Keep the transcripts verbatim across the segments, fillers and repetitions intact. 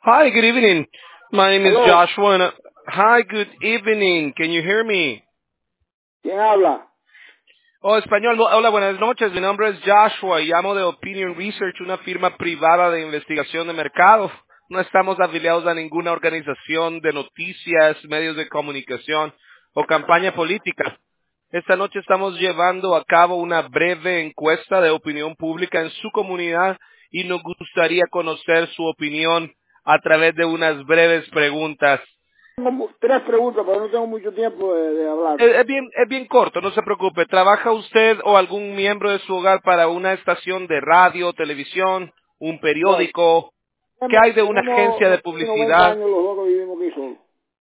Hi, good evening. My name is Hello. Joshua. And, uh, hi, good evening. Can you hear me? ¿Quién habla? Oh, español. No, hola, buenas noches. Mi nombre es Joshua y llamo de Opinion Research, una firma privada de investigación de mercado. No estamos afiliados a ninguna organización de noticias, medios de comunicación o campaña política. Esta noche estamos llevando a cabo una breve encuesta de opinión pública en su comunidad y nos gustaría conocer su opinión a través de unas breves preguntas. Tengo mu- tres preguntas, pero no tengo mucho tiempo de, de hablar. Es, es bien, es bien corto, no se preocupe. ¿Trabaja usted o algún miembro de su hogar para una estación de radio, televisión, un No, periódico? ¿Qué tenemos, hay de una tenemos agencia de no- noventa publicidad? años los dos que vivimos aquí solos.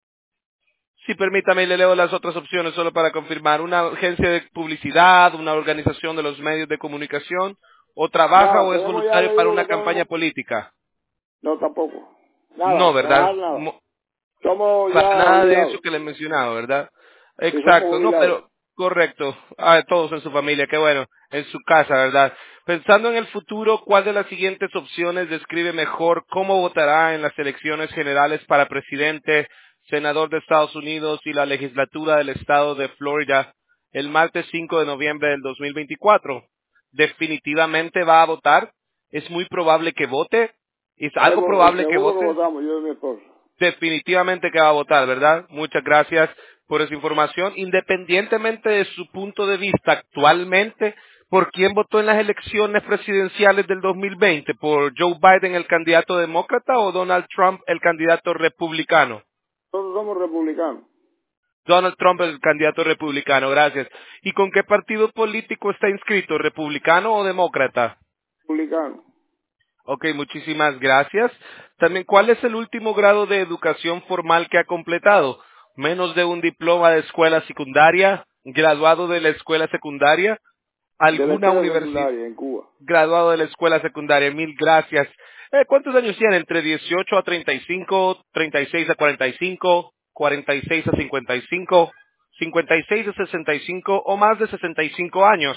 Sí, permítame, le leo las otras opciones solo para confirmar. ¿Una agencia de publicidad, una organización de los medios de comunicación? ¿O trabaja Nada, o es tenemos ya, voluntario le para digo una que campaña tenemos... política? No, tampoco. No, Nada, ¿verdad? trabajar nada. Mo- Somos Para ya nada de eso jubilados. que le he mencionado, ¿verdad? Sí, somos Exacto, no, jubilados. pero correcto. Ah, todos en su familia, qué bueno, en su casa, ¿verdad? Pensando en el futuro, ¿cuál de las siguientes opciones describe mejor cómo votará en las elecciones generales para presidente, senador de Estados Unidos y la legislatura del estado de Florida el martes cinco de noviembre del dos mil veinticuatro? ¿Definitivamente va a votar? ¿Es muy probable que vote? ¿Es Ahí algo vo- probable que seguro que vote? votamos, yo y mi esposo. Definitivamente que va a votar, ¿verdad? Muchas gracias por esa información. Independientemente de su punto de vista actualmente, ¿por quién votó en las elecciones presidenciales del dos mil veinte? ¿Por Joe Biden, el candidato demócrata, o Donald Trump, el candidato republicano? Nosotros somos republicanos. Donald Trump, el candidato republicano, gracias. ¿Y con qué partido político está inscrito? ¿Republicano o demócrata? Republicanos. Ok, muchísimas gracias. También, ¿cuál es el último grado de educación formal que ha completado? ¿Menos de un diploma de escuela secundaria? ¿Graduado de la escuela secundaria? De la ¿Alguna escuela universidad? secundaria en Cuba. Graduado de la escuela secundaria. Mil gracias. Eh, ¿Cuántos años tiene? ¿Entre dieciocho a treinta y cinco, treinta y seis a cuarenta y cinco, cuarenta y seis a cincuenta y cinco, cincuenta y seis a sesenta y cinco o más de sesenta y cinco años?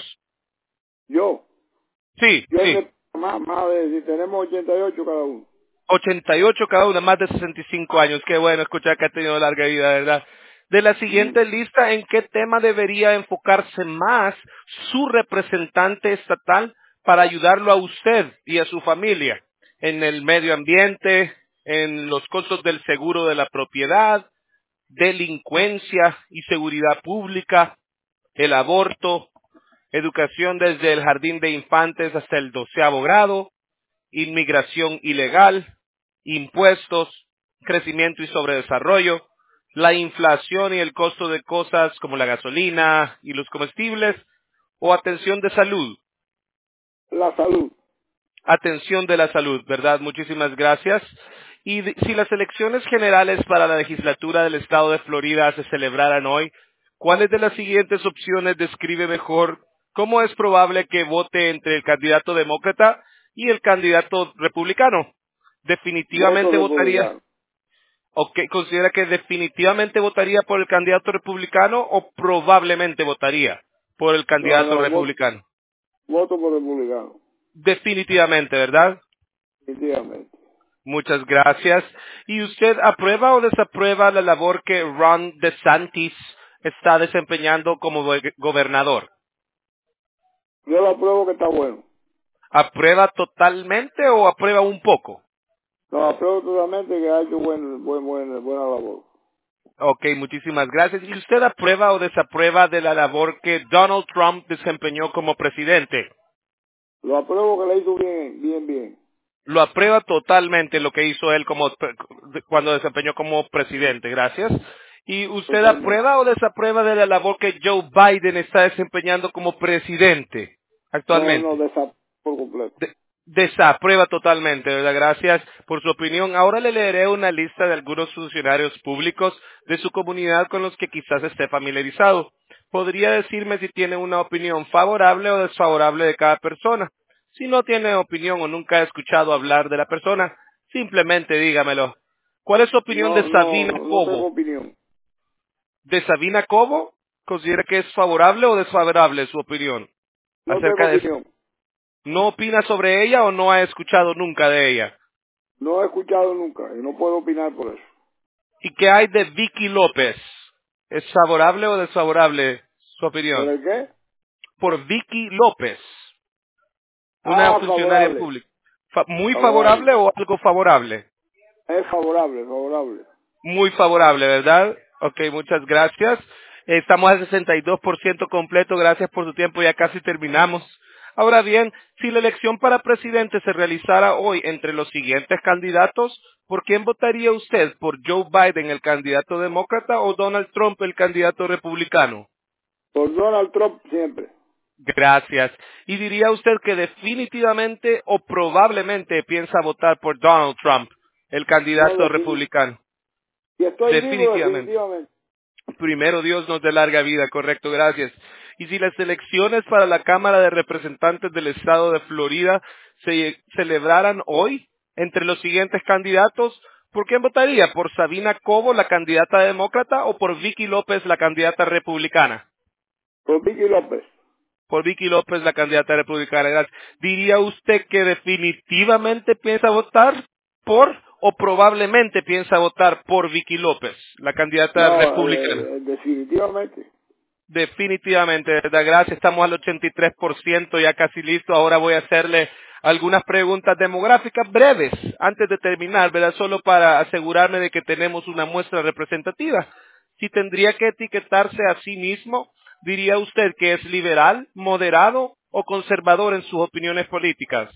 Yo, Sí, yo y mi sí. esposo, más, más de, si tenemos ochenta y ocho cada uno. ochenta y ocho cada una, más de sesenta y cinco años. Qué bueno escuchar que ha tenido larga vida, ¿verdad? De la Mm. siguiente lista, ¿en qué tema debería enfocarse más su representante estatal para ayudarlo a usted y a su familia? ¿En el medio ambiente, en los costos del seguro de la propiedad, delincuencia y seguridad pública, el aborto, educación desde el jardín de infantes hasta el doceavo grado, inmigración ilegal, impuestos, crecimiento y sobredesarrollo, la inflación y el costo de cosas como la gasolina y los comestibles, o atención de salud? La salud. Atención de la salud, ¿verdad? Muchísimas gracias. Y de- si las elecciones generales para la legislatura del estado de Florida se celebraran hoy, ¿cuáles de las siguientes opciones describe mejor cómo es probable que vote entre el candidato demócrata y el candidato republicano? Voto ¿Definitivamente votaría republicano. o que considera que definitivamente votaría por el candidato republicano o probablemente votaría por el No, candidato no, voto, republicano? voto por republicano. Definitivamente, ¿verdad? Definitivamente. Muchas gracias. ¿Y usted aprueba o desaprueba la labor que Ron DeSantis está desempeñando como go- gobernador? Yo lo apruebo que está bueno. ¿Aprueba totalmente o aprueba un poco? No, apruebo totalmente que ha hecho buen, buen, buen, buena labor. Ok, muchísimas gracias. ¿Y usted aprueba o desaprueba de la labor que Donald Trump desempeñó como presidente? Lo apruebo que le hizo bien, bien, bien. Lo aprueba totalmente lo que hizo él como cuando desempeñó como presidente. Gracias. ¿Y usted Totalmente. aprueba o desaprueba de la labor que Joe Biden está desempeñando como presidente No, no, actualmente? desapruebo por completo. De- desaprueba totalmente, ¿verdad? Gracias por su opinión. Ahora le leeré una lista de algunos funcionarios públicos de su comunidad con los que quizás esté familiarizado. ¿Podría decirme si tiene una opinión favorable o desfavorable de cada persona? Si no tiene opinión o nunca ha escuchado hablar de la persona, simplemente dígamelo. ¿Cuál es su opinión de No, no, Sabina no, no tengo Cobo? opinión. ¿De Sabina Cobo? ¿Considera que es favorable o desfavorable su opinión No tengo acerca de... opinión. ¿No opina sobre ella o no ha escuchado nunca de ella? No he escuchado nunca y no puedo opinar por eso. ¿Y qué hay de Vicky López? ¿Es favorable o desfavorable su ¿Por opinión? el qué? Por Vicky López, una Ah, funcionaria favorable. pública. Fa- ¿Muy Favorable. favorable o algo favorable? Es favorable, favorable. Muy favorable, ¿verdad? Ok, muchas gracias. Estamos al sesenta y dos por ciento completo. Gracias por su tiempo. Ya casi terminamos. Ahora bien, si la elección para presidente se realizara hoy entre los siguientes candidatos, ¿por quién votaría usted? ¿Por Joe Biden, el candidato demócrata, o Donald Trump, el candidato republicano? Por Donald Trump siempre. Gracias. ¿Y diría usted que definitivamente o probablemente piensa votar por Donald Trump, el No, candidato defini- republicano? si estoy vivo, Definitivamente. definitivamente. Primero Dios nos dé larga vida, correcto, gracias. Y si las elecciones para la Cámara de Representantes del Estado de Florida se celebraran hoy entre los siguientes candidatos, ¿por quién votaría? ¿Por Sabina Cobo, la candidata demócrata, o por Vicky López, la candidata republicana? Por Vicky López. Por Vicky López, la candidata republicana. Gracias. ¿Diría usted que definitivamente piensa votar por o probablemente piensa votar por Vicky López, la candidata No, republicana? eh, definitivamente. Definitivamente, de verdad, gracias. Estamos al ochenta y tres por ciento, ya casi listo. Ahora voy a hacerle algunas preguntas demográficas breves antes de terminar, ¿verdad? Solo para asegurarme de que tenemos una muestra representativa. Si tendría que etiquetarse a sí mismo, ¿diría usted que es liberal, moderado o conservador en sus opiniones políticas?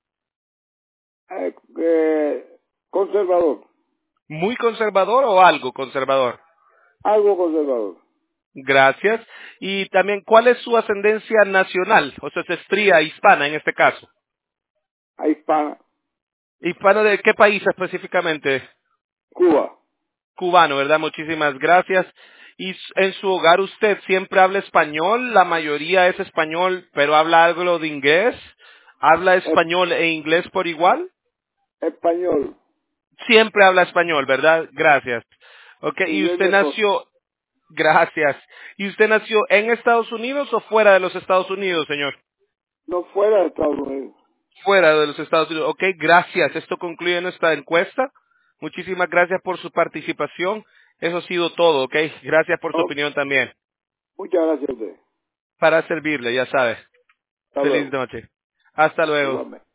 Eh, eh, conservador. ¿Muy conservador o algo conservador? Algo conservador. Gracias. Y también, ¿cuál es su ascendencia nacional? O sea, se estría hispana en este caso. A hispana. ¿Hispano de qué país específicamente? Cuba. Cubano, ¿verdad? Muchísimas gracias. ¿Y s- en su hogar usted siempre habla español? La mayoría es español, pero habla algo de inglés. ¿Habla Es- español e inglés por igual? español. Siempre habla español, ¿verdad? Gracias. Ok, ¿y Inglés usted mi esposa. nació? Gracias. ¿Y usted nació en Estados Unidos o fuera de los Estados Unidos, señor? No fuera de Estados Unidos. Fuera de los Estados Unidos. Ok, gracias. Esto concluye nuestra encuesta. Muchísimas gracias por su participación. Eso ha sido todo, ok. Gracias por su Oh, opinión también. muchas gracias a usted. Para servirle, ya sabe. Hasta Feliz luego. noche. Hasta luego. Igualmente.